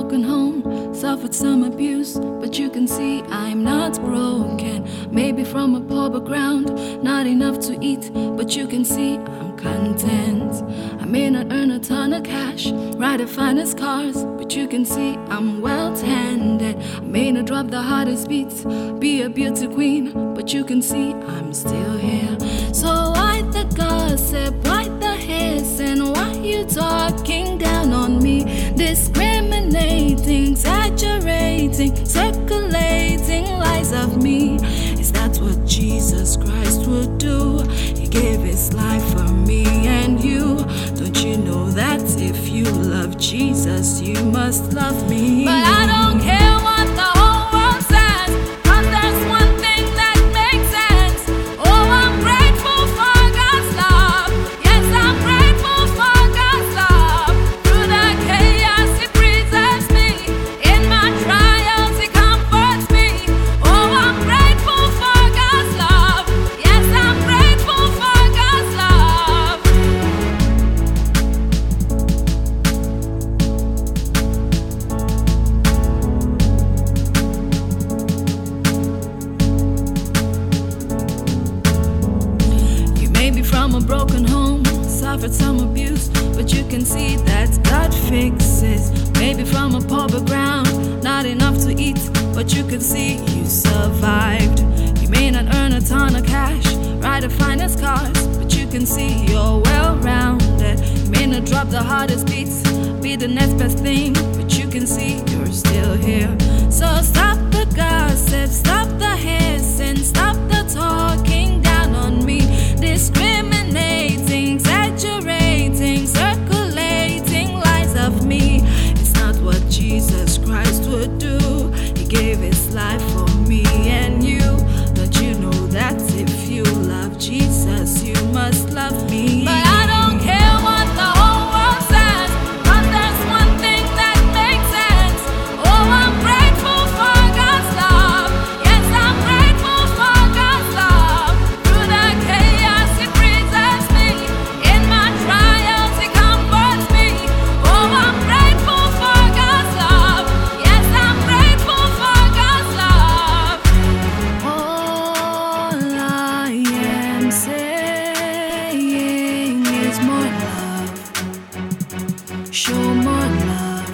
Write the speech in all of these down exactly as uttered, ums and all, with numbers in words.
broken home, suffered some abuse, but you can see I'm not broken. Maybe from a poor background, not enough to eat, but you can see I'm content. I may not earn a ton of cash, ride the finest cars, but you can see I'm well tended. I may not drop the hardest beats, be a beauty queen, but you can see I'm still here. So why the gossip, why the hiss, and why you talking down on me? Discriminating, exaggerating, circulating lies of me. Is that what Jesus Christ would do? He gave his life for me and you. Don't you know that if you love Jesus, you must love me? But I don't care what the whole world says, 'cause there's one thing that makes sense. Oh, I'm grateful for God's love. Yes, I'm grateful for God's love. Through the chaos, He preserves me. In my trials, He comforts me. Oh, I'm grateful for God's love. Yes, I'm grateful for God's love. You may be from a broken home, suffered some abuse, but you can see that God fixes. Maybe from a poor background, not enough to eat, but you can see you survived. You may not earn a ton of cash, ride the finest cars, but you can see you're well-rounded. You may not drop the hardest beats, be the next best thing, but you can see you're still here. So stop the gossip, stop the hissing, stop the talking down on me. Discriminating, exaggerating, circulating lies of me. It's not what Jesus Christ would do. He gave his life for me and you. Don't you know that if you love Jesus, you must love me? But I don't care what the whole world says, 'cause there's one thing that makes sense. Oh, I'm grateful for God's love. Yes, I'm grateful for God's love. Through the chaos, He preserves me. In my trials, He comforts me. Oh, I'm grateful for God's love. Yes, I'm grateful for God's love. All I am saying is more love. Show more love.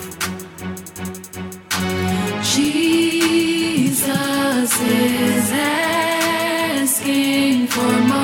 Jesus is asking for more.